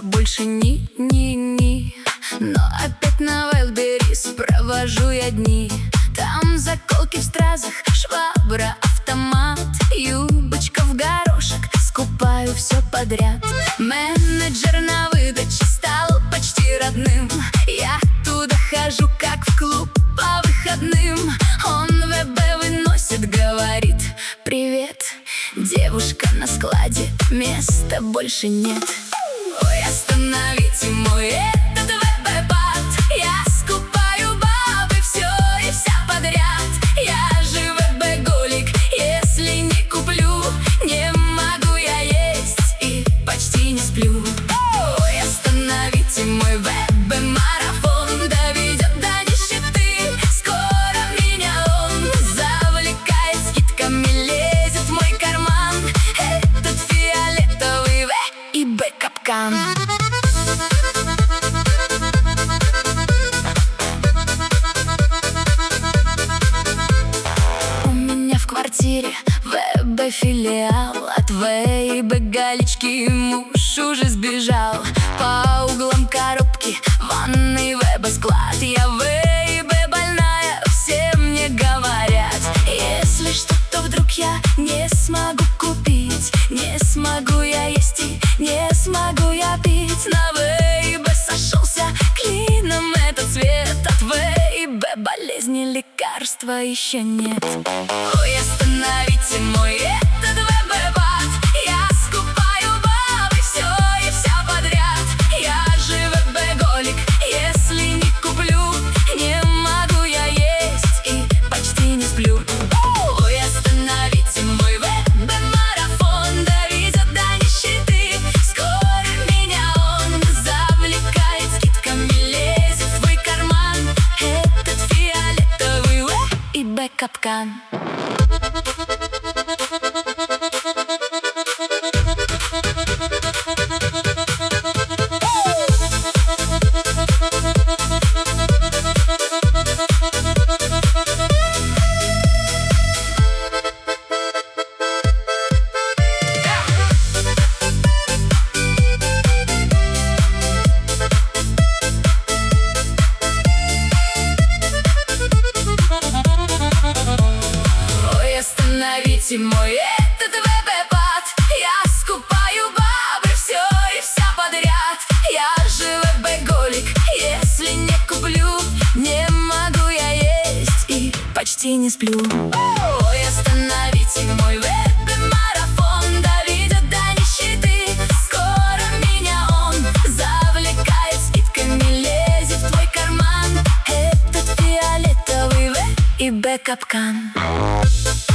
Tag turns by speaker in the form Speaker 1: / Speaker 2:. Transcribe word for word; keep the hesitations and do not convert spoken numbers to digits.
Speaker 1: больше ни-ни-ни. Но опять на Wildberries провожу я дни. Там заколки в стразах, швабра, автомат, юбочка в горошек, скупаю все подряд. Менеджер на выдаче стал почти родным. Я туда хожу как в клуб по выходным. Он ВБ выносит, говорит: привет, девушка на складе, места больше нет. Ой, остановите мой этот ВБ-бат. Я скупаю бабы все и вся подряд. Я же ВБ-голик, если не куплю, не могу я есть и почти не сплю. Ой, остановите мой ВБ-марафон, доведет до нищеты. Скоро меня он завлекает, скидками лезет в мой карман. Этот фиолетовый В и Б-капкан. У меня в квартире ВБ-филиал. От В и Б-галечки муж уже сбежал. По углам коробки, ванной ВБ-склад. Я В и Б больная, все мне говорят. Если что-то вдруг я не смогу купить, не смогу я есть и не смогу я пить, на В и Б сошелся клином этот цвет. От В и Б болезни лекарства еще нет. Ой, остановите мой этот ВБ-бат. Я скупаю бабы все и вся подряд. Я же ВБ-голик, если не куплю, не могу я есть и почти не сплю. Ой, остановите мой ВБ-марафон, доведет до нищеты. Скоро меня он завлекает, скидками лезет в твой карман. Этот фиолетовый В и Б-капкан. Остановите мой этот ВБ-бат. Я скупаю бабы все и вся подряд. Я же ВБ-голик, если не куплю, не могу я есть и почти не сплю. Ой, остановите мой ВБ-марафон, доведет до нищеты. Скоро меня он завлекает, скидками лезет в твой карман. Этот фиолетовый В и Б-капкан.